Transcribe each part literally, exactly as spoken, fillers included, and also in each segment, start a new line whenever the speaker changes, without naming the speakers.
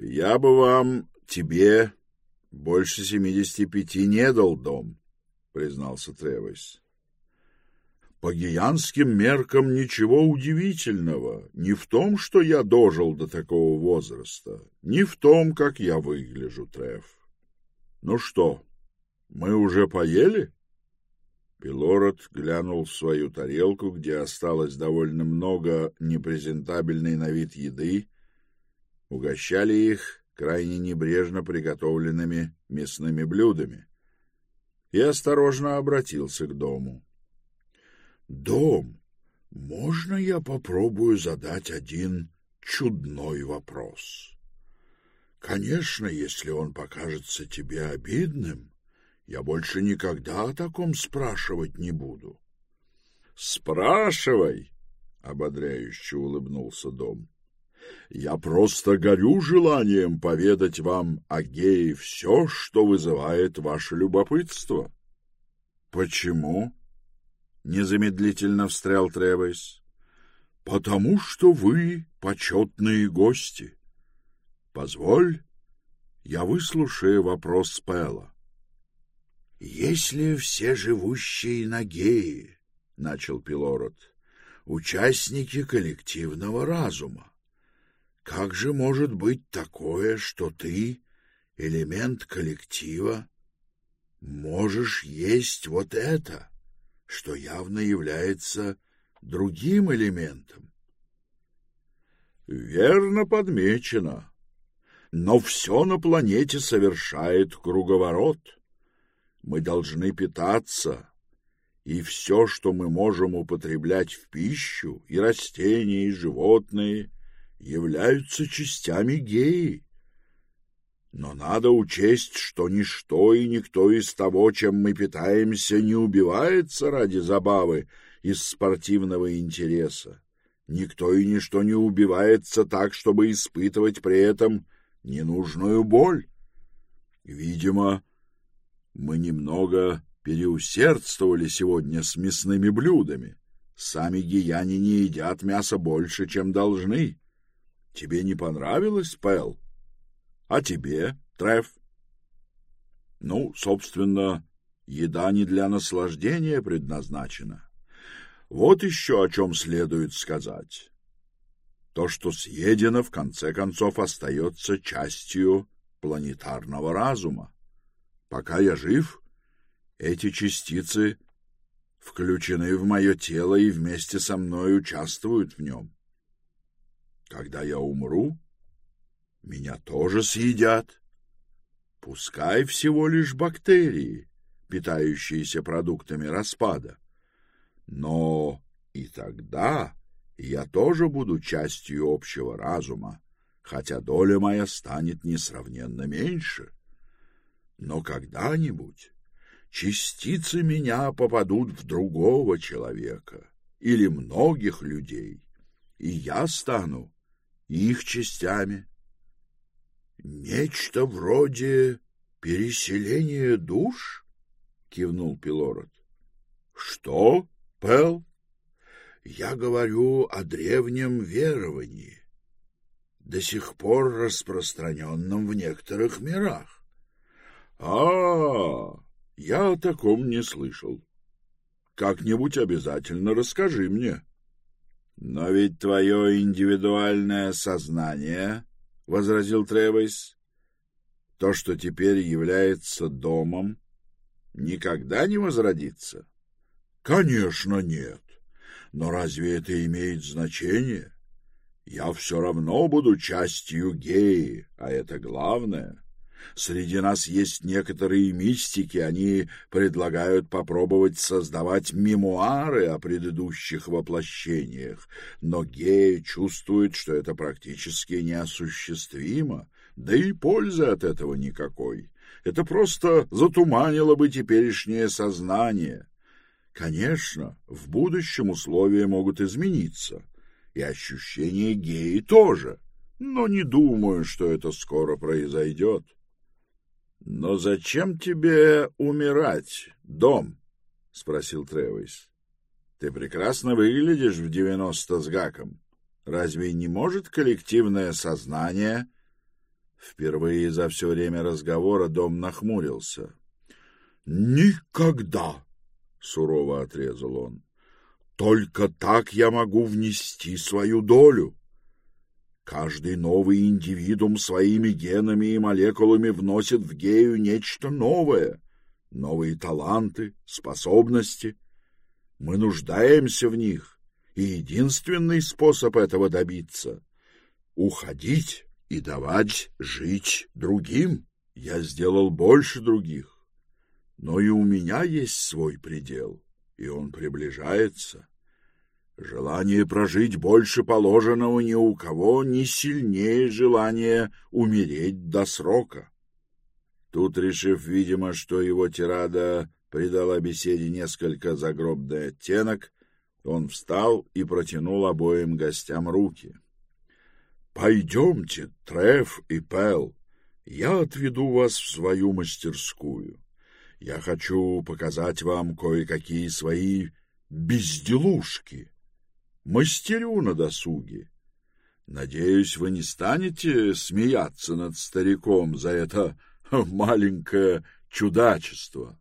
Я бы вам, тебе, больше семидесяти пяти не дал, Дом, признался Тревис. По гиянским меркам ничего удивительного ни в том, что я дожил до такого возраста, ни в том, как я выгляжу, Трев. Ну что, мы уже поели? Пилород глянул в свою тарелку, где осталось довольно много непрезентабельной на вид еды. Угощали их крайне небрежно приготовленными мясными блюдами. И осторожно обратился к Дому. Дом, можно я попробую задать один чудной вопрос? Конечно, если он покажется тебе обидным, я больше никогда о таком спрашивать не буду. — Спрашивай, — ободряюще улыбнулся Дом. — Я просто горю желанием поведать вам о гее все, что вызывает ваше любопытство. — Почему? — незамедлительно встрял Тревис. — Потому что вы почетные гости. Позволь, я выслушаю вопрос Пэла. — Если все живущие на гее, — начал Пилород, — участники коллективного разума, как же может быть такое, что ты, элемент коллектива, можешь есть вот это, что явно является другим элементом? Верно подмечено. Но все на планете совершает круговорот. Мы должны питаться, и все, что мы можем употреблять в пищу, и растения, и животные, являются частями геи. Но надо учесть, что ничто и никто из того, чем мы питаемся, не убивается ради забавы из спортивного интереса. Никто и ничто не убивается так, чтобы испытывать при этом ненужную боль. Видимо, мы немного переусердствовали сегодня с мясными блюдами. Сами гияне не едят мяса больше, чем должны. Тебе не понравилось, Пэл? А тебе, Трев? Ну, собственно, еда не для наслаждения предназначена. Вот еще о чем следует сказать. То, что съедено, в конце концов, остается частью планетарного разума. Пока я жив, эти частицы включены в мое тело и вместе со мной участвуют в нем. Когда я умру, меня тоже съедят. Пускай всего лишь бактерии, питающиеся продуктами распада. Но и тогда я тоже буду частью общего разума, хотя доля моя станет несравненно меньше. Но когда-нибудь частицы меня попадут в другого человека или многих людей, и я стану их частями. Нечто вроде переселения душ? — кивнул Пилород. — Что, Пэл? — Я говорю о древнем веровании, до сих пор распространенном в некоторых мирах. — А, я о таком не слышал. Как-нибудь обязательно расскажи мне. — Но ведь твое индивидуальное сознание, — возразил Тревис, — то, что теперь является домом, никогда не возродится? — Конечно, нет. Но разве это имеет значение? Я все равно буду частью геи, а это главное. Среди нас есть некоторые мистики, они предлагают попробовать создавать мемуары о предыдущих воплощениях, но гея чувствует, что это практически неосуществимо, да и пользы от этого никакой. Это просто затуманило бы теперешнее сознание. Конечно, в будущем условия могут измениться, и ощущение геи тоже, но не думаю, что это скоро произойдет. — Но зачем тебе умирать, Дом? — спросил Тревис. — Ты прекрасно выглядишь в девяносто с гаком. Разве не может коллективное сознание... Впервые за все время разговора Дом нахмурился. «Никогда!» — сурово отрезал он. «Только так я могу внести свою долю. Каждый новый индивидуум своими генами и молекулами вносит в гею нечто новое, новые таланты, способности. Мы нуждаемся в них, и единственный способ этого добиться — уходить и давать жить другим. Я сделал больше других, но и у меня есть свой предел, и он приближается. Желание прожить больше положенного ни у кого не сильнее желания умереть до срока». Тут, решив, видимо, что его тирада придала беседе несколько загробный оттенок, он встал и протянул обоим гостям руки. «Пойдемте, Треф и Пэл, я отведу вас в свою мастерскую. Я хочу показать вам кое-какие свои безделушки. Мастерю на досуге. Надеюсь, вы не станете смеяться над стариком за это маленькое чудачество».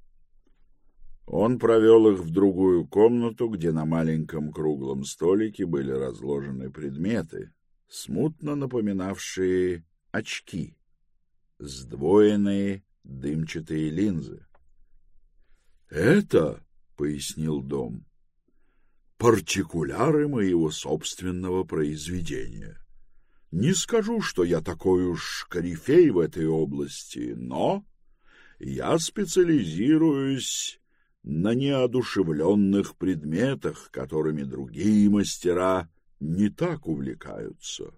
Он провел их в другую комнату, где на маленьком круглом столике были разложены предметы, смутно напоминавшие очки, сдвоенные дымчатые линзы. «Это, — пояснил Дом, — партикуляры моего собственного произведения. Не скажу, что я такой уж корифей в этой области, но я специализируюсь на неодушевленных предметах, которыми другие мастера не так увлекаются».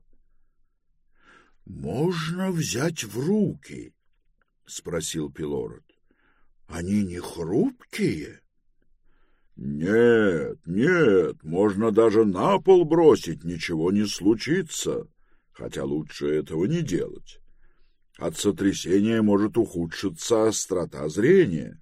«Можно взять в руки?» — спросил Пилород. «Они не хрупкие?» «Нет, нет, можно даже на пол бросить, ничего не случится, хотя лучше этого не делать. От сотрясения может ухудшиться острота зрения».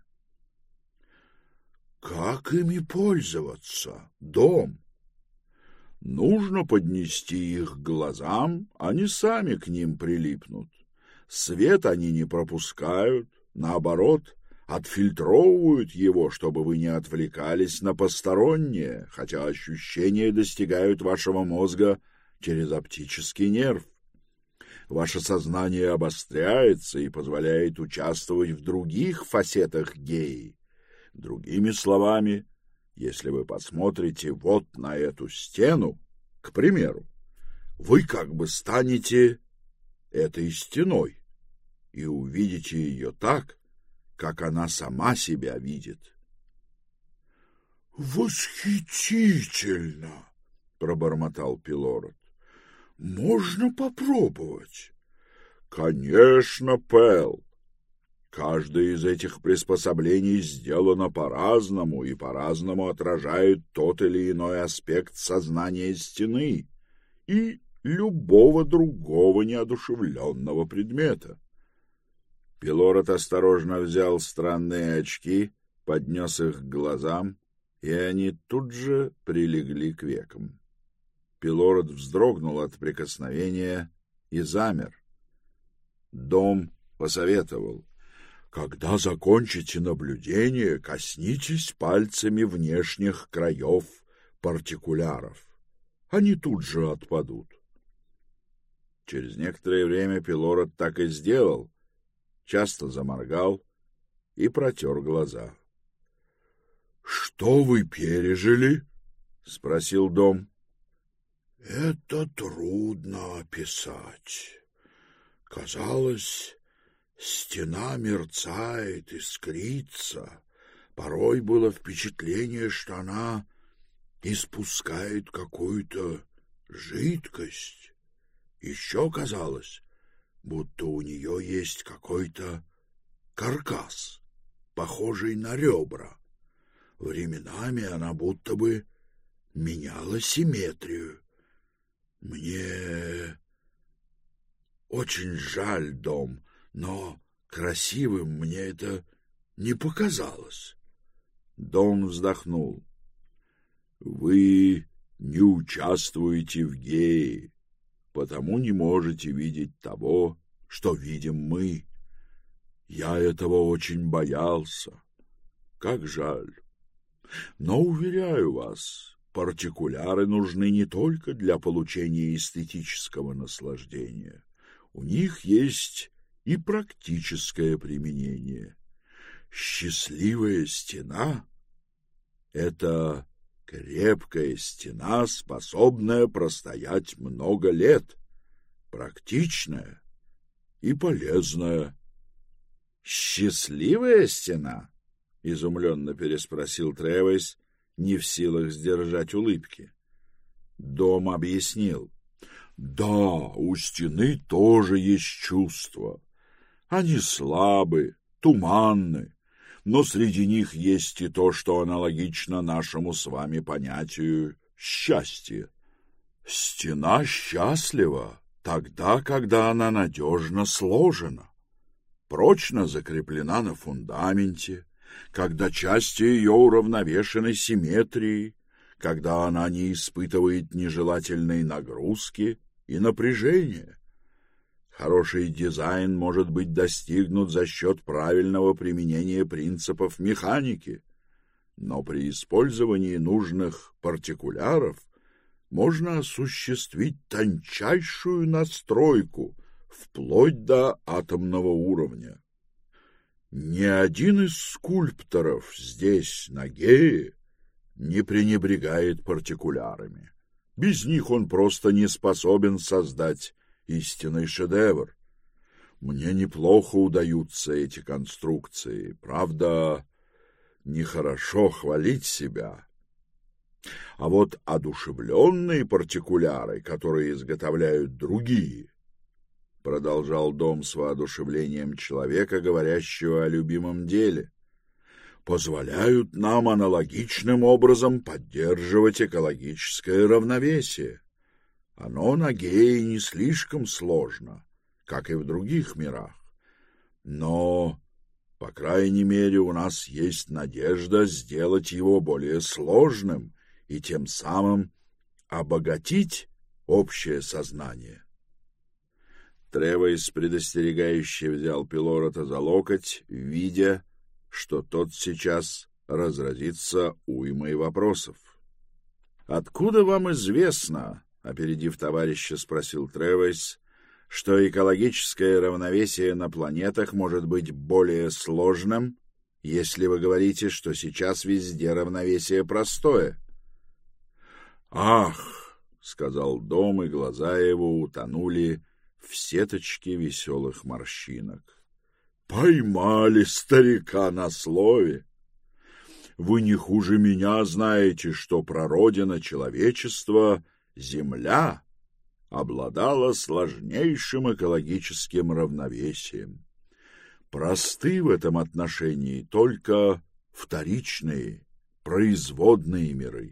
«Как ими пользоваться, Дом?» «Нужно поднести их к глазам, они сами к ним прилипнут. Свет они не пропускают, наоборот, отфильтровывают его, чтобы вы не отвлекались на постороннее, хотя ощущения достигают вашего мозга через оптический нерв. Ваше сознание обостряется и позволяет участвовать в других фасетах геи. Другими словами, если вы посмотрите вот на эту стену, к примеру, вы как бы станете этой стеной и увидите ее так, как она сама себя видит». «Восхитительно!» — пробормотал Пилород. «Можно попробовать?» «Конечно, Пэл. Каждое из этих приспособлений сделано по-разному и по-разному отражает тот или иной аспект сознания стены и любого другого неодушевленного предмета». Пилород осторожно взял странные очки, поднес их к глазам, и они тут же прилегли к векам. Пилород вздрогнул от прикосновения и замер. Дом посоветовал: «Когда закончите наблюдение, коснитесь пальцами внешних краев партикуляров. Они тут же отпадут». Через некоторое время Пилород так и сделал, часто заморгал и протер глаза. «Что вы пережили?» — спросил Дом. «Это трудно описать. Казалось, стена мерцает, искрится. Порой было впечатление, что она испускает какую-то жидкость. Еще казалось, будто у нее есть какой-то каркас, похожий на ребра. Временами она будто бы меняла симметрию. Мне очень жаль, Дом, но красивым мне это не показалось». Дом вздохнул. «Вы не участвуете в гее, потому не можете видеть того, что видим мы. Я этого очень боялся. Как жаль. Но, уверяю вас, партикуляры нужны не только для получения эстетического наслаждения. У них есть и практическое применение. Счастливая стена — это крепкая стена, способная простоять много лет, практичная и полезная. — Счастливая стена? — изумленно переспросил Тревис, не в силах сдержать улыбки. Дом объяснил. — Да, у стены тоже есть чувства. Они слабы, туманны, но среди них есть и то, что аналогично нашему с вами понятию счастья. Стена счастлива тогда, когда она надежно сложена, прочно закреплена на фундаменте, когда части ее уравновешены симметрией, когда она не испытывает нежелательной нагрузки и напряжения. Хороший дизайн может быть достигнут за счет правильного применения принципов механики, но при использовании нужных партикуляров можно осуществить тончайшую настройку вплоть до атомного уровня. Ни один из скульпторов здесь, на Гее, не пренебрегает партикулярами. Без них он просто не способен создать истинный шедевр. Мне неплохо удаются эти конструкции. Правда, нехорошо хвалить себя. А вот одушевленные партикуляры, которые изготовляют другие, продолжал Дом с воодушевлением человека, говорящего о любимом деле, позволяют нам аналогичным образом поддерживать экологическое равновесие. Оно на Гее не слишком сложно, как и в других мирах, но, по крайней мере, у нас есть надежда сделать его более сложным и тем самым обогатить общее сознание. Тревис предостерегающе взял Пилорота за локоть, видя, что тот сейчас разразится уймой вопросов. — Откуда вам известно, — опередив товарища, спросил Тревис, — что экологическое равновесие на планетах может быть более сложным, если вы говорите, что сейчас везде равновесие простое? — Ах, — сказал Дом, и глаза его утонули в сеточке веселых морщинок. Поймали старика на слове. Вы не хуже меня знаете, что прародина человечества, Земля, обладала сложнейшим экологическим равновесием. Просты в этом отношении только вторичные, производные миры.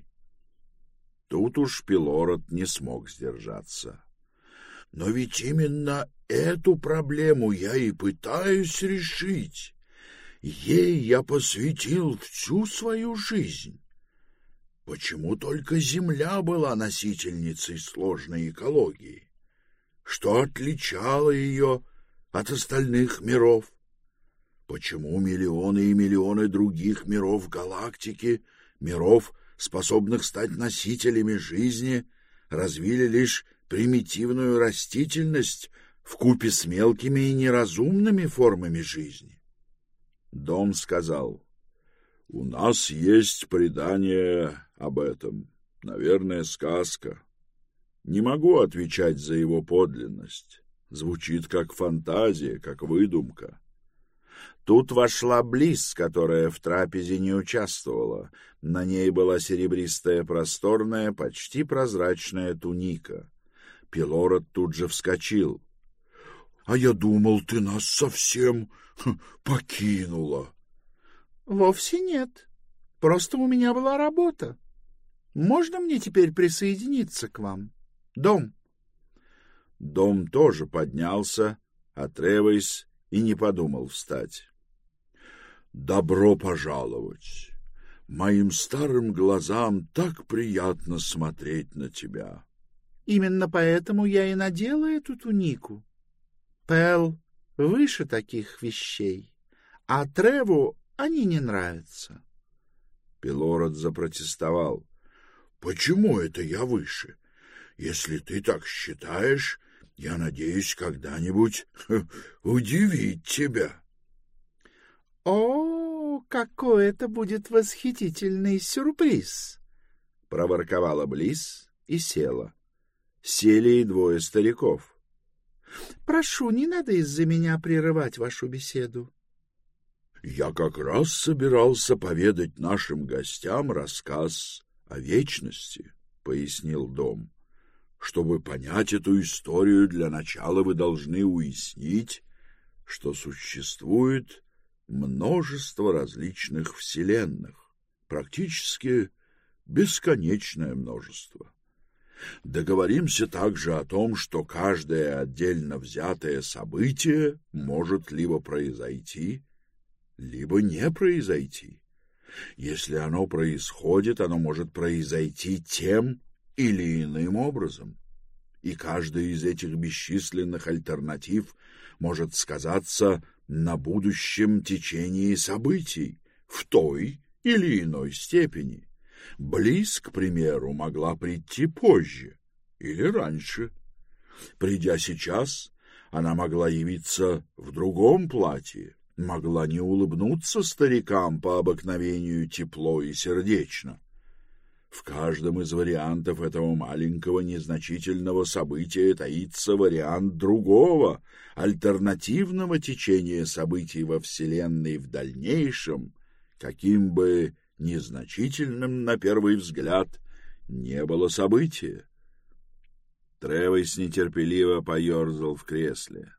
Тут уж Пилорот не смог сдержаться. Но ведь именно эту проблему я и пытаюсь решить. Ей я посвятил всю свою жизнь. Почему только Земля была носительницей сложной экологии? Что отличало ее от остальных миров? Почему миллионы и миллионы других миров галактики, миров, способных стать носителями жизни, развили лишь примитивную растительность вкупе с мелкими и неразумными формами жизни? Дом сказал: «У нас есть предание об этом, наверное, сказка. Не могу отвечать за его подлинность. Звучит как фантазия, как выдумка». Тут вошла Близ, которая в трапезе не участвовала. На ней была серебристая просторная, почти прозрачная туника. Пилорот тут же вскочил. — А я думал, ты нас совсем покинула. — Вовсе нет. Просто у меня была работа. Можно мне теперь присоединиться к вам? Дом. Дом тоже поднялся, а Тревис и не подумал встать. — Добро пожаловать. Моим старым глазам так приятно смотреть на тебя. — Именно поэтому я и надела эту тунику.
Пэл выше таких вещей, а Треву они не нравятся.
Пилород запротестовал. — Почему это я выше? Если ты так считаешь, я надеюсь когда-нибудь удивить тебя.
— О, какой это будет восхитительный сюрприз!
— проворковала Близ и села. Сели и двое стариков.
— Прошу, не надо из-за меня прерывать вашу беседу.
— Я как раз собирался поведать нашим гостям рассказ о вечности, — пояснил Дом. — Чтобы понять эту историю, для начала вы должны уяснить, что существует множество различных вселенных, практически бесконечное множество. Договоримся также о том, что каждое отдельно взятое событие может либо произойти, либо не произойти. Если оно происходит, оно может произойти тем или иным образом, и каждая из этих бесчисленных альтернатив может сказаться на будущем течении событий в той или иной степени. Близ, к примеру, могла прийти позже или раньше. Придя сейчас, она могла явиться в другом платье, могла не улыбнуться старикам по обыкновению тепло и сердечно. В каждом из вариантов этого маленького незначительного события таится вариант другого, альтернативного течения событий во Вселенной в дальнейшем, каким бы незначительным на первый взгляд не было событие. Тревис нетерпеливо поерзал в кресле.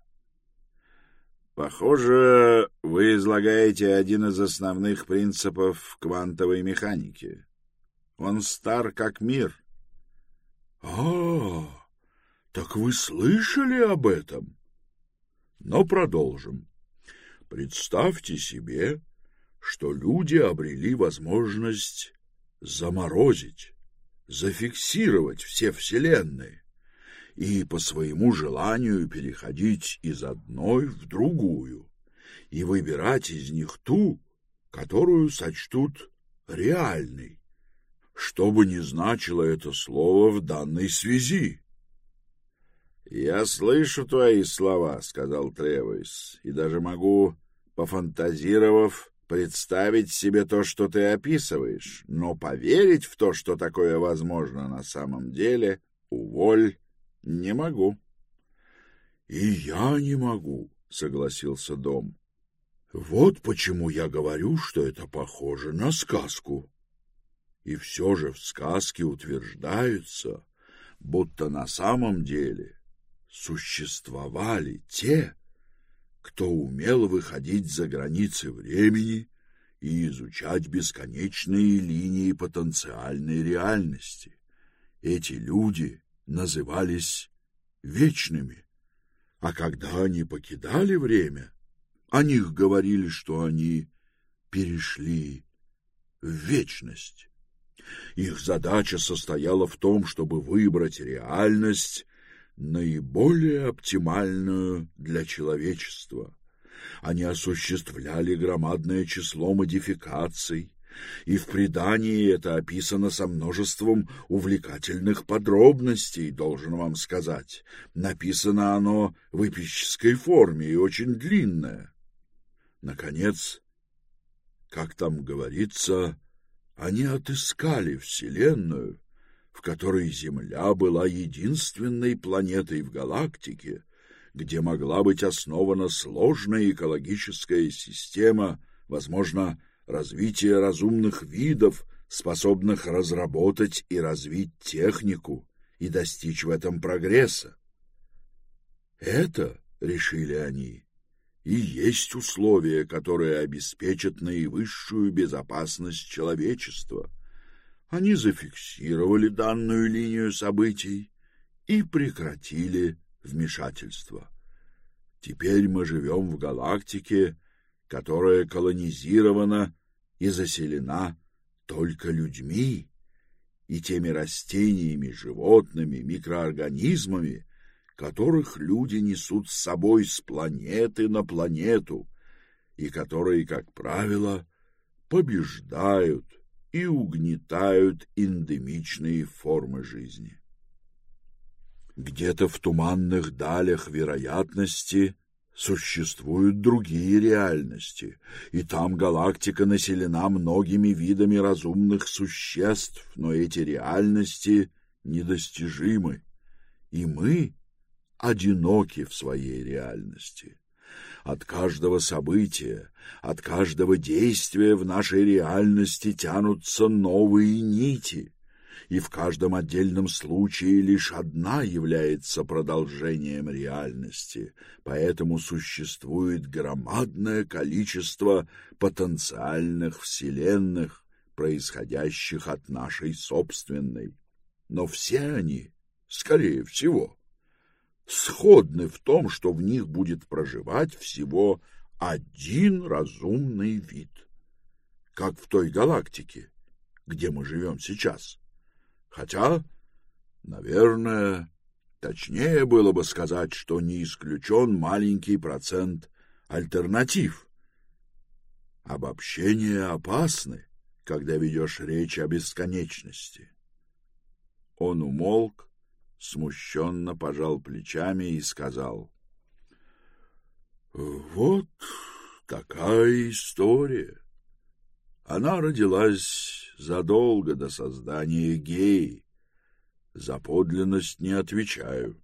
Похоже, вы излагаете один из основных принципов квантовой механики. Он стар как мир. — А, так вы слышали об этом? Но продолжим. Представьте себе, что люди обрели возможность заморозить, зафиксировать все вселенные и по своему желанию переходить из одной в другую и выбирать из них ту, которую сочтут реальной, что бы ни значило это слово в данной связи. — Я слышу твои слова, — сказал Тревис, — и даже могу, пофантазировав, представить себе то, что ты описываешь, но поверить в то, что такое возможно на самом деле, уволь, не могу. — И я не могу, — согласился Дом. — Вот почему я говорю, что это похоже на сказку. И все же в сказке утверждается, будто на самом деле существовали те, кто умел выходить за границы времени и изучать бесконечные линии потенциальной реальности. Эти люди назывались вечными, а когда они покидали время, о них говорили, что они перешли в вечность. Их задача состояла в том, чтобы выбрать реальность, наиболее оптимальную для человечества. Они осуществляли громадное число модификаций, и в предании это описано со множеством увлекательных подробностей, должен вам сказать. Написано оно в эпической форме и очень длинное. Наконец, как там говорится, они отыскали Вселенную, в которой Земля была единственной планетой в галактике, где могла быть основана сложная экологическая система, возможно, развитие разумных видов, способных разработать и развить технику и достичь в этом прогресса. Это, решили они, и есть условия, которые обеспечат наивысшую безопасность человечества. Они зафиксировали данную линию событий и прекратили вмешательство. Теперь мы живем в галактике, которая колонизирована и заселена только людьми и теми растениями, животными, микроорганизмами, которых люди несут с собой с планеты на планету, и которые, как правило, побеждают и угнетают эндемичные формы жизни. Где-то в туманных далях вероятности существуют другие реальности, и там галактика населена многими видами разумных существ, но эти реальности недостижимы, и мы одиноки в своей реальности. От каждого события, от каждого действия в нашей реальности тянутся новые нити, и в каждом отдельном случае лишь одна является продолжением реальности, поэтому существует громадное количество потенциальных вселенных, происходящих от нашей собственной. Но все они, скорее всего, сходны в том, что в них будет проживать всего один разумный вид, как в той галактике, где мы живем сейчас. Хотя, наверное, точнее было бы сказать, что не исключен маленький процент альтернатив. Обобщения опасны, когда ведешь речь о бесконечности. Он умолк, смущенно пожал плечами и сказал: «Вот такая история. Она родилась задолго до создания Геи. За подлинность не отвечаю».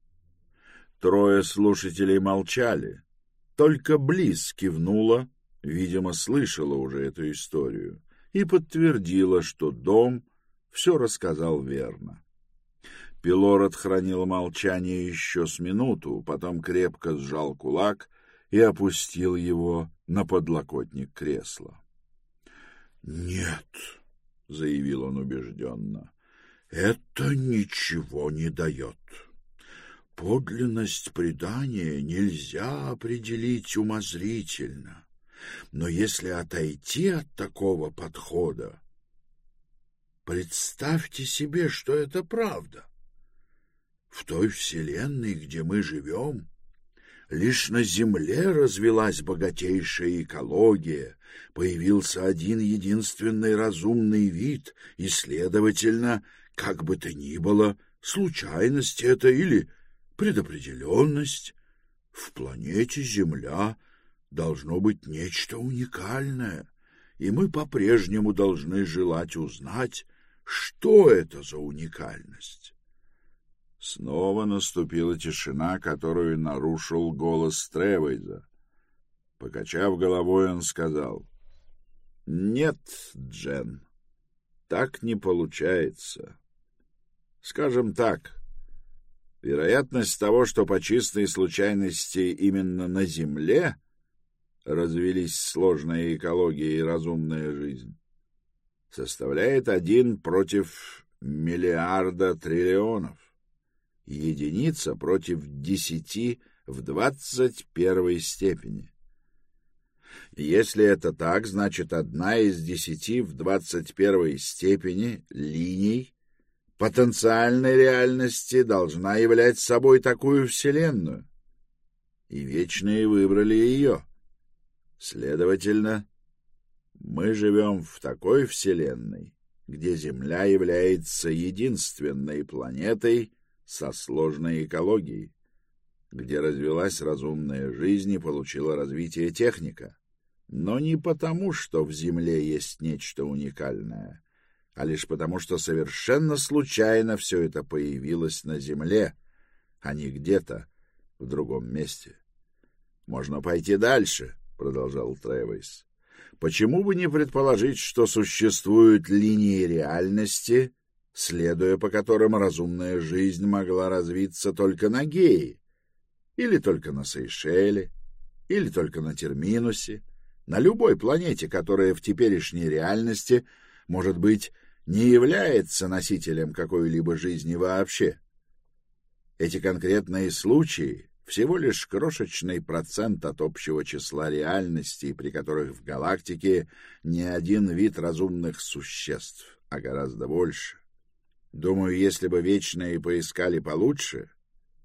Трое слушателей молчали. Только Близ кивнула, видимо, слышала уже эту историю, и подтвердила, что Дом все рассказал верно. Пилород хранил молчание еще с минуту, потом крепко сжал кулак и опустил его на подлокотник кресла. «Нет», — заявил он убежденно, — «это ничего не дает. Подлинность предания нельзя определить умозрительно, но если отойти от такого подхода, представьте себе, что это правда. В той вселенной, где мы живем, лишь на Земле развилась богатейшая экология, появился один единственный разумный вид, и, следовательно, как бы то ни было, случайность это или предопределенность, в планете Земля должно быть нечто уникальное, и мы по-прежнему должны желать узнать, что это за уникальность. Снова наступила тишина, которую нарушил голос Тревейза. Покачав головой, он сказал: «Нет, Джен, так не получается. Скажем так, вероятность того, что по чистой случайности именно на Земле развились сложная экология и разумная жизнь, составляет один против миллиарда триллионов. Единица против десяти в двадцать первой степени. Если это так, значит, одна из десяти в двадцать первой степени линий потенциальной реальности должна являть собой такую вселенную, и вечные выбрали ее. Следовательно, мы живем в такой вселенной, где Земля является единственной планетой со сложной экологией, где развилась разумная жизнь и получила развитие техника. Но не потому, что в Земле есть нечто уникальное, а лишь потому, что совершенно случайно все это появилось на Земле, а не где-то в другом месте. «Можно пойти дальше», — продолжал Тревейс. «Почему бы не предположить, что существуют линии реальности, следуя по которым разумная жизнь могла развиться только на Гее, или только на Сейшеле, или только на Терминусе, на любой планете, которая в теперешней реальности, может быть, не является носителем какой-либо жизни вообще? Эти конкретные случаи — всего лишь крошечный процент от общего числа реальностей, при которых в галактике не один вид разумных существ, а гораздо больше. Думаю, если бы вечные поискали получше,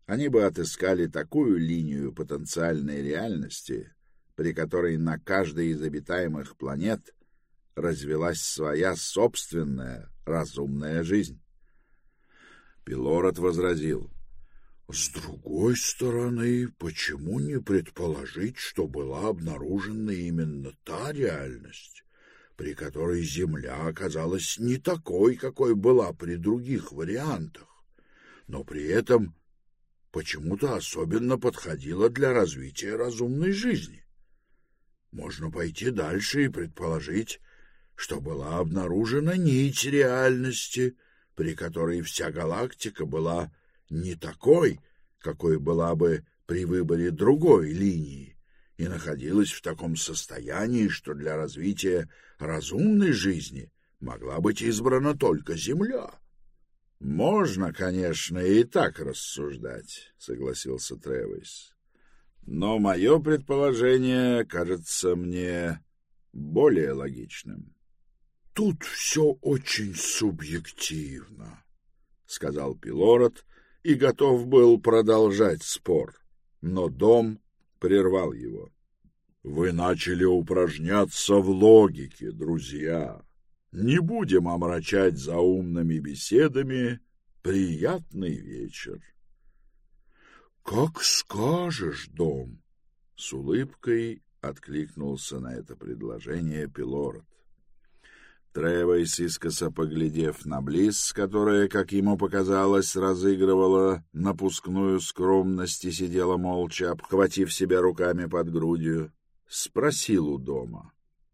они бы отыскали такую линию потенциальной реальности, при которой на каждой из обитаемых планет развилась своя собственная разумная жизнь. Пилород возразил: «С другой стороны, почему не предположить, что была обнаружена именно та реальность, при которой Земля оказалась не такой, какой была при других вариантах, но при этом почему-то особенно подходила для развития разумной жизни? Можно пойти дальше и предположить, что была обнаружена нить реальности, при которой вся галактика была не такой, какой была бы при выборе другой линии, и находилась в таком состоянии, что для развития разумной жизни могла быть избрана только Земля». «Можно, конечно, и так рассуждать», — согласился Тревис. «Но мое предположение кажется мне более логичным». «Тут все очень субъективно», — сказал Пилород и готов был продолжать спор, но Дом прервал его. «Вы начали упражняться в логике, друзья. Не будем омрачать заумными беседами приятный вечер». «Как скажешь, Дом», — с улыбкой откликнулся на это предложение Пилород. Тревис, искоса поглядев на Блисс, которая, как ему показалось, разыгрывала напускную скромность и сидела молча, обхватив себя руками под грудью, спросил у Дома: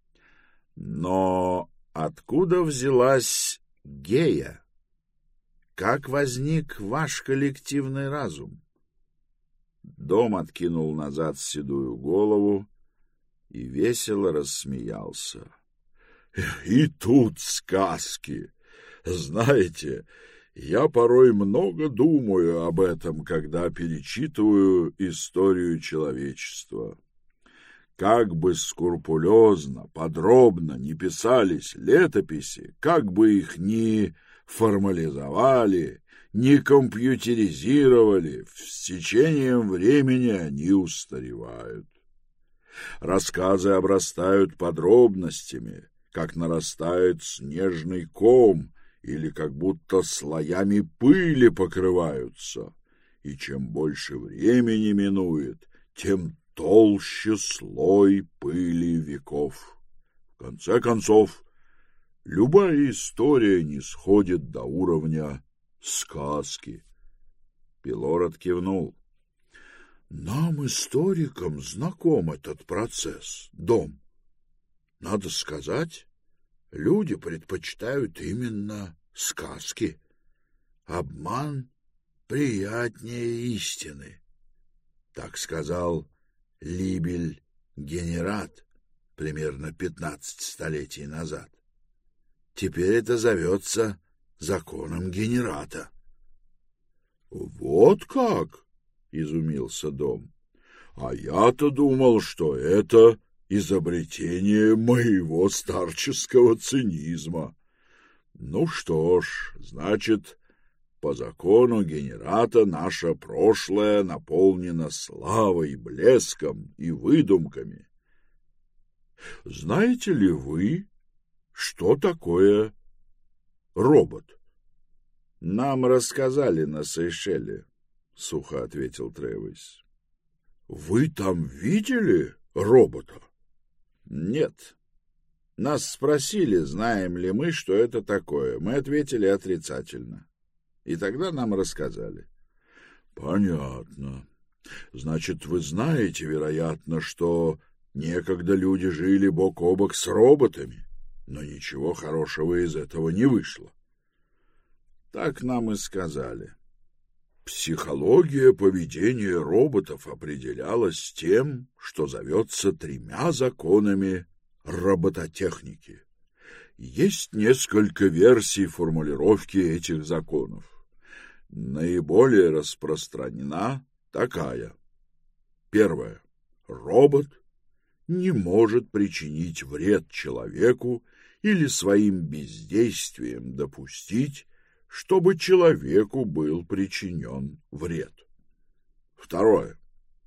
«Но откуда взялась Гея? Как возник ваш коллективный разум?» Дом откинул назад седую голову и весело рассмеялся. «И тут сказки! Знаете, я порой много думаю об этом, когда перечитываю историю человечества. Как бы скрупулезно, подробно ни писались летописи, как бы их ни формализовали, ни компьютеризировали, с течением времени они устаревают. Рассказы обрастают подробностями, как нарастает снежный ком или как будто слоями пыли покрываются, и чем больше времени минует, тем толще слой пыли веков. В конце концов, любая история не сходит до уровня сказки». Пилород кивнул. «Нам, историкам, знаком этот процесс, Дом. Надо сказать, люди предпочитают именно сказки. Обман приятнее истины. Так сказал Либель Генерат примерно пятнадцать столетий назад. Теперь это зовется законом Генерата». «Вот как?» — изумился Дом. «А я-то думал, что это изобретение моего старческого цинизма. Ну что ж, значит, по закону Генерата наше прошлое наполнено славой, блеском и выдумками. Знаете ли вы, что такое робот?» «Нам рассказали на Сейшеле», — сухо ответил Тревис. «Вы там видели робота?» «Нет. Нас спросили, знаем ли мы, что это такое. Мы ответили отрицательно. И тогда нам рассказали». «Понятно. Значит, вы знаете, вероятно, что некогда люди жили бок о бок с роботами, но ничего хорошего из этого не вышло». «Так нам и сказали». Психология поведения роботов определялась тем, что зовется тремя законами робототехники. Есть несколько версий формулировки этих законов. Наиболее распространена такая. Первое. Робот не может причинить вред человеку или своим бездействием допустить, чтобы человеку был причинен вред. Второе.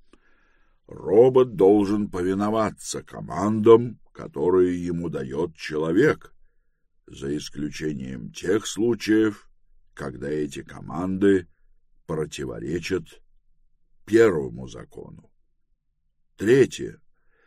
Робот должен повиноваться командам, которые ему дает человек, за исключением тех случаев, когда эти команды противоречат первому закону. Третье.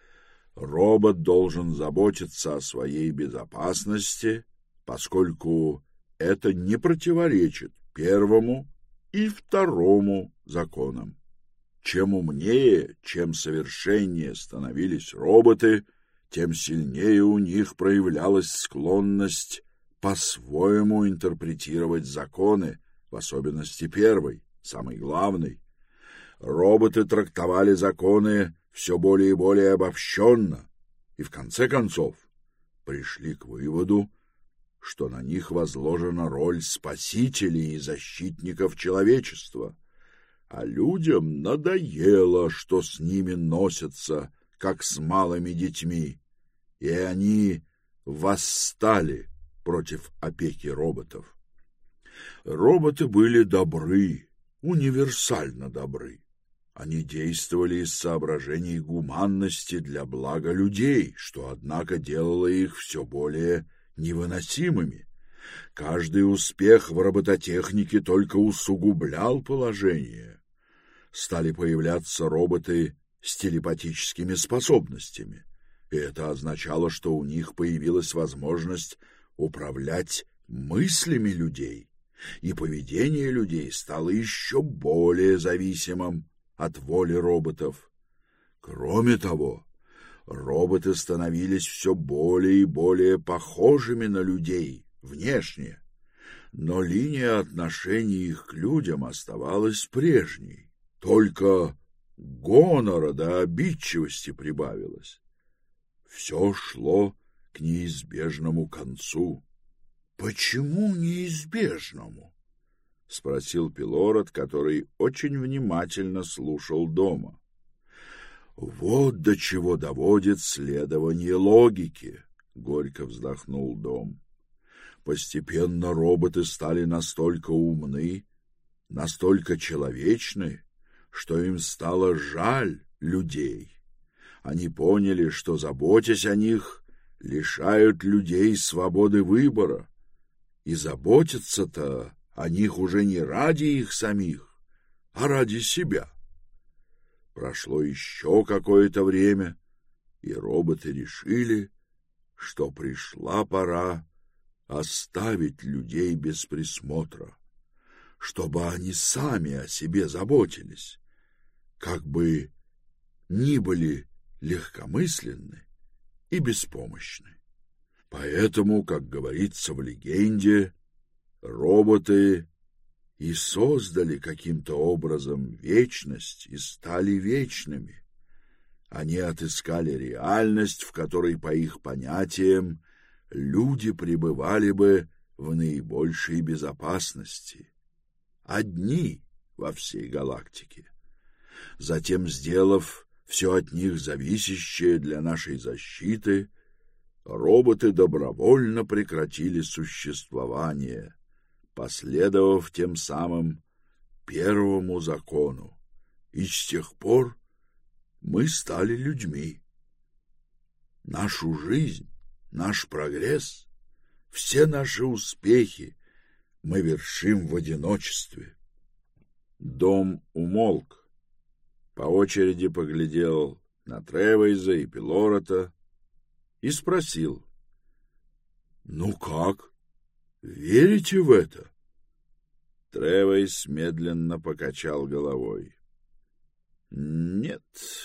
Робот должен заботиться о своей безопасности, поскольку это не противоречит первому и второму законам. Чем умнее, чем совершеннее становились роботы, тем сильнее у них проявлялась склонность по-своему интерпретировать законы, в особенности первый, самый главный. Роботы трактовали законы все более и более обобщенно и, в конце концов, пришли к выводу, что на них возложена роль спасителей и защитников человечества, а людям надоело, что с ними носятся, как с малыми детьми, и они восстали против опеки роботов. Роботы были добры, универсально добры. Они действовали из соображений гуманности для блага людей, что, однако, делало их все более невыносимыми. Каждый успех в робототехнике только усугублял положение. Стали появляться роботы с телепатическими способностями, и это означало, что у них появилась возможность управлять мыслями людей, и поведение людей стало еще более зависимым от воли роботов. Кроме того, роботы становились все более и более похожими на людей внешне, но линия отношений их к людям оставалась прежней. Только гонора до обидчивости прибавилось. Все шло к неизбежному концу. — Почему неизбежному? — спросил Пилород, который очень внимательно слушал дома. — Вот до чего доводит следование логики, — горько вздохнул Дом. Постепенно роботы стали настолько умны, настолько человечны, что им стало жаль людей. Они поняли, что, заботясь о них, лишают людей свободы выбора, и заботятся-то о них уже не ради их самих, а ради себя. Прошло еще какое-то время, и роботы решили, что пришла пора оставить людей без присмотра, чтобы они сами о себе заботились, как бы ни были легкомысленны и беспомощны. Поэтому, как говорится в легенде, роботы и создали каким-то образом вечность и стали вечными. Они отыскали реальность, в которой, по их понятиям, люди пребывали бы в наибольшей безопасности. Одни во всей галактике. Затем, сделав все от них зависящее для нашей защиты, роботы добровольно прекратили существование, последовав тем самым первому закону, и с тех пор мы стали людьми. Нашу жизнь, наш прогресс, все наши успехи мы вершим в одиночестве. Дом умолк, по очереди поглядел на Тревейза и Пилорота и спросил: — Ну как? Верите в это? Тревейз медленно покачал головой. — Нет,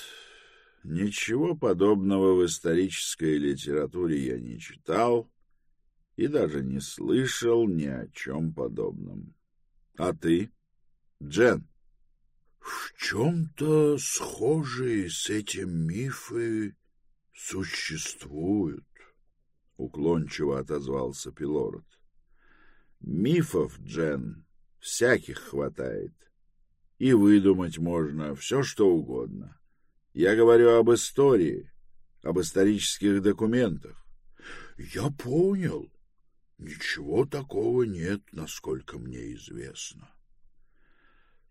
ничего подобного в исторической литературе я не читал и даже не слышал ни о чем подобном. А ты, Джен? — В чем-то схожие с этим мифы существуют, — уклончиво отозвался Пилород. — Мифов, Джен, всяких хватает, и выдумать можно все, что угодно. Я говорю об истории, об исторических документах. — Я понял. Ничего такого нет, насколько мне известно.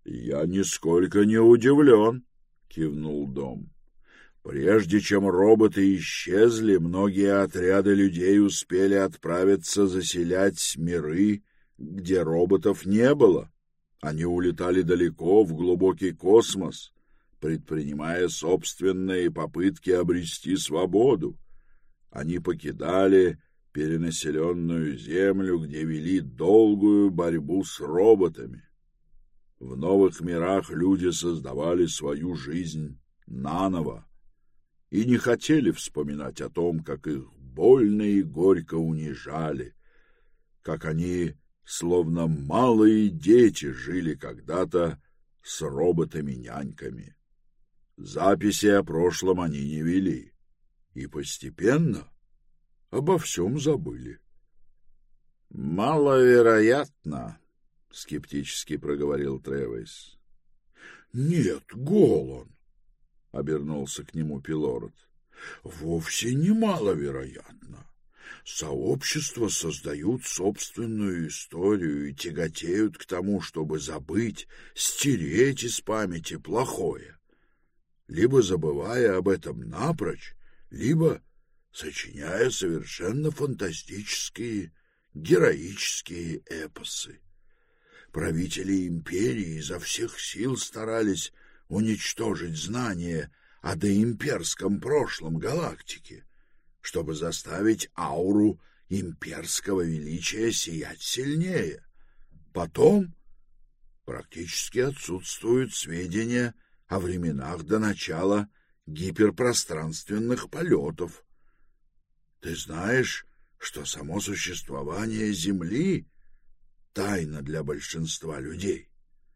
Я нисколько не удивлен, кивнул Дом. Прежде чем роботы исчезли, многие отряды людей успели отправиться заселять миры, где роботов не было. Они улетали далеко, в глубокий космос, предпринимая собственные попытки обрести свободу. Они покидали перенаселенную Землю, где вели долгую борьбу с роботами. В новых мирах люди создавали свою жизнь наново и не хотели вспоминать о том, как их больно и горько унижали, как они, словно малые дети, жили когда-то с роботами-няньками. Записи о прошлом они не вели, и постепенно обо всем забыли. — Маловероятно, — скептически проговорил Тревис. — Нет, Голан, — обернулся к нему Пилород, — вовсе не маловероятно. Сообщества создают собственную историю и тяготеют к тому, чтобы забыть, стереть из памяти плохое, либо забывая об этом напрочь, либо сочиняя совершенно фантастические, героические эпосы. Правители империи изо всех сил старались уничтожить знания о доимперском прошлом галактики, чтобы заставить ауру имперского величия сиять сильнее. Потом практически отсутствуют сведения о временах до начала гиперпространственных полетов. Ты знаешь, что само существование Земли — тайна для большинства людей.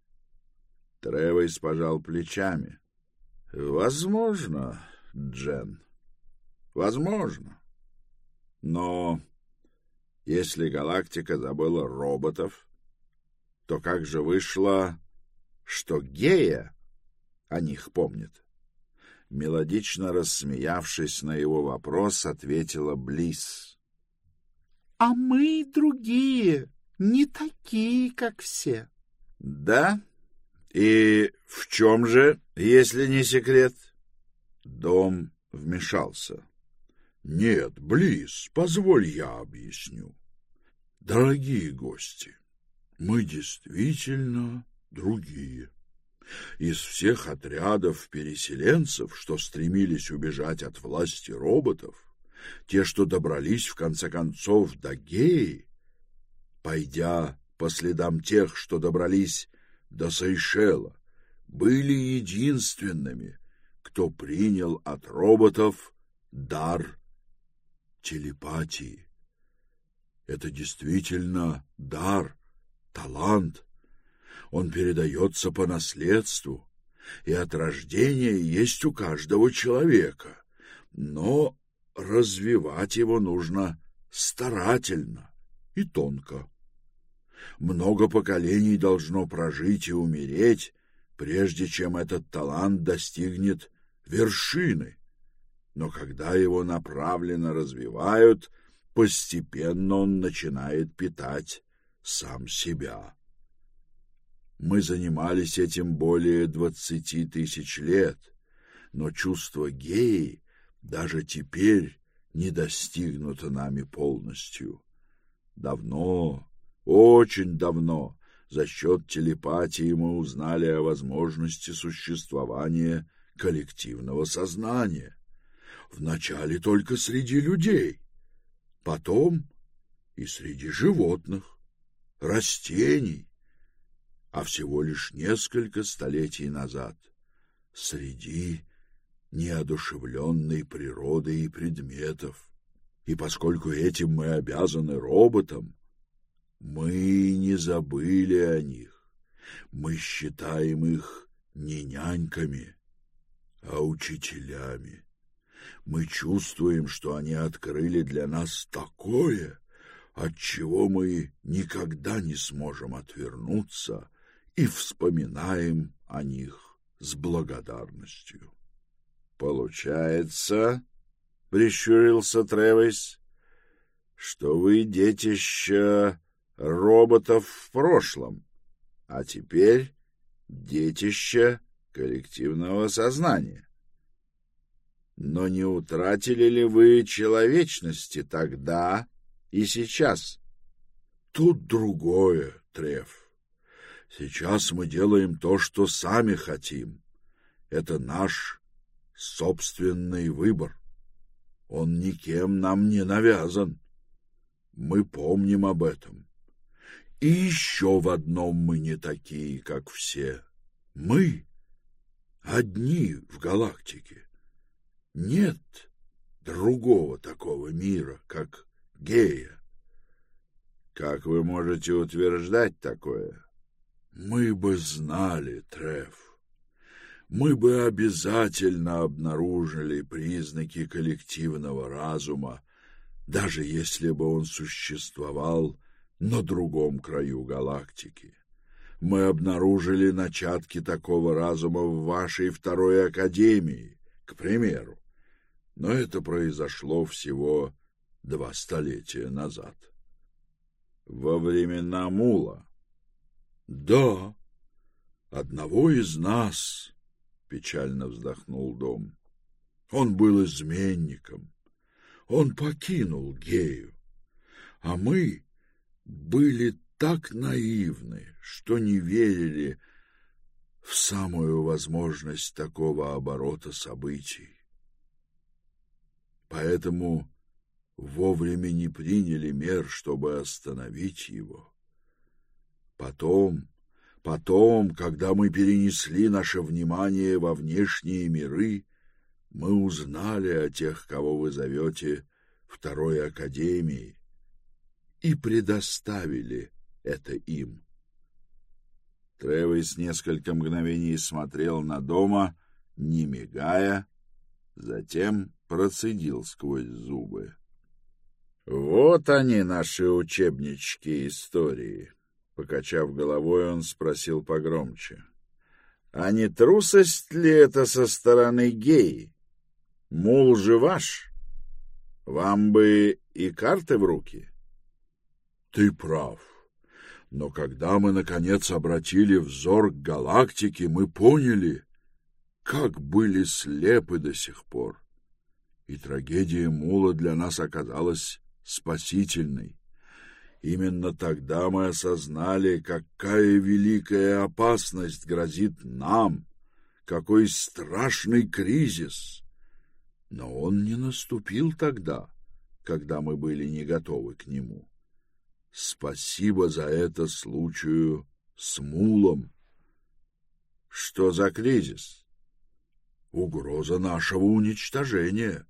Тревис пожал плечами. — Возможно, Джен, возможно. Но если галактика забыла роботов, то как же вышло, что Гея о них помнит? Мелодично рассмеявшись на его вопрос, ответила Блисс. —
А мы другие, не такие, как все.
— Да? И в чем же, если не секрет? Дом вмешался. — Нет, Блисс, позволь я объясню. Дорогие гости, мы действительно другие. Из всех отрядов переселенцев, что стремились убежать от власти роботов, те, что добрались в конце концов до Геи, пойдя по следам тех, что добрались до Сейшела, были единственными, кто принял от роботов дар телепатии. Это действительно дар, талант. Он передается по наследству, и от рождения есть у каждого человека, но развивать его нужно старательно и тонко. Много поколений должно прожить и умереть, прежде чем этот талант достигнет вершины. Но когда его направленно развивают, постепенно он начинает питать сам себя. Мы занимались этим более двадцати тысяч лет, но чувство Геи даже теперь не достигнуто нами полностью. Давно, очень давно, за счет телепатии мы узнали о возможности существования коллективного сознания. Вначале только среди людей, потом и среди животных, растений, а всего лишь несколько столетий назад среди неодушевленной природы и предметов. И поскольку этим мы обязаны роботам, мы не забыли о них. Мы считаем их не няньками, а учителями. Мы чувствуем, что они открыли для нас такое, от чего мы никогда не сможем отвернуться, и вспоминаем о них с благодарностью. — Получается, — прищурился Тревис, — что вы детище роботов в прошлом, а теперь детище коллективного сознания. Но не утратили ли вы человечности тогда и сейчас? Тут другое, Треф. Сейчас мы делаем то, что сами хотим. Это наш собственный выбор. Он никем нам не навязан. Мы помним об этом. И еще в одном мы не такие, как все. Мы одни в галактике. Нет другого такого мира, как Гея. Как вы можете утверждать такое? Мы бы знали, Треф. Мы бы обязательно обнаружили признаки коллективного разума, даже если бы он существовал на другом краю галактики. Мы обнаружили начатки такого разума в вашей второй академии, к примеру, но это произошло всего два столетия назад. Во времена Мула. Да, одного из нас... — печально вздохнул Дом. Он был изменником. Он покинул Гею. А мы были так наивны, что не верили в самую возможность такого оборота событий. Поэтому вовремя не приняли мер, чтобы остановить его. Потом... Потом, когда мы перенесли наше внимание во внешние миры, мы узнали о тех, кого вы зовете Второй Академией, и предоставили это им. Тревис несколько мгновений смотрел на Дома, не мигая, затем процедил сквозь зубы. «Вот они, наши учебнички истории». Покачав головой, он спросил погромче. — А не трусость ли это со стороны Геи? Мул же ваш. Вам бы и карты в руки. — Ты прав. Но когда мы, наконец, обратили взор к галактике, мы поняли, как были слепы до сих пор. И трагедия Мула для нас оказалась спасительной. Именно тогда мы осознали, какая великая опасность грозит нам, какой страшный кризис. Но он не наступил тогда, когда мы были не готовы к нему. Спасибо за это случаю с Мулом. Что за кризис? Угроза нашего уничтожения.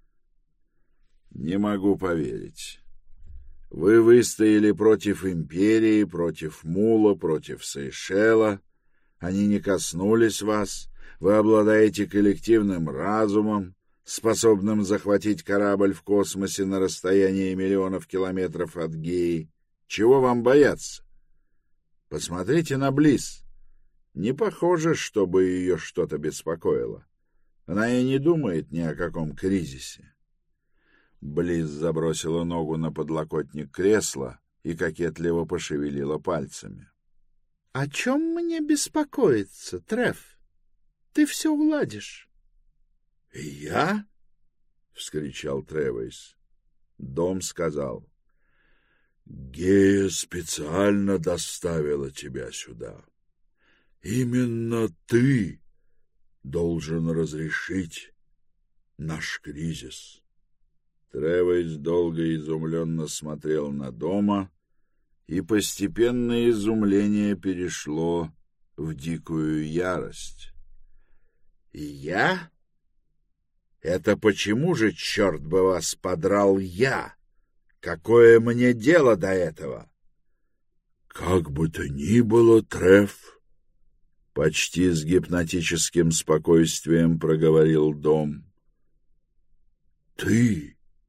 Не могу поверить. Вы выстояли против империи, против Мула, против Сейшела. Они не коснулись вас. Вы обладаете коллективным разумом, способным захватить корабль в космосе на расстоянии миллионов километров от Геи. Чего вам бояться? Посмотрите на Близ. Не похоже, чтобы ее что-то беспокоило. Она и не думает ни о каком кризисе. Близ забросила ногу на подлокотник кресла и кокетливо пошевелила пальцами.
— О чем мне беспокоиться, Треф? Ты все уладишь. —
Я? — вскричал Тревис. Дом сказал. — Гея специально доставила тебя сюда. Именно ты должен разрешить наш кризис. Тревис долго изумленно смотрел на Дома, и постепенно изумление перешло в дикую ярость. — Я? Это почему же, черт бы вас подрал, я? Какое мне дело до этого? — Как бы то ни было, Треф, — почти с гипнотическим спокойствием проговорил Дом, — ты...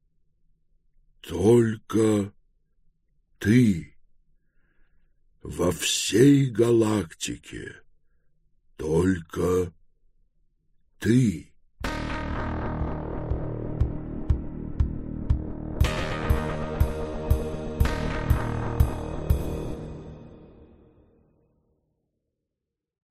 Только ты во всей галактике, только ты.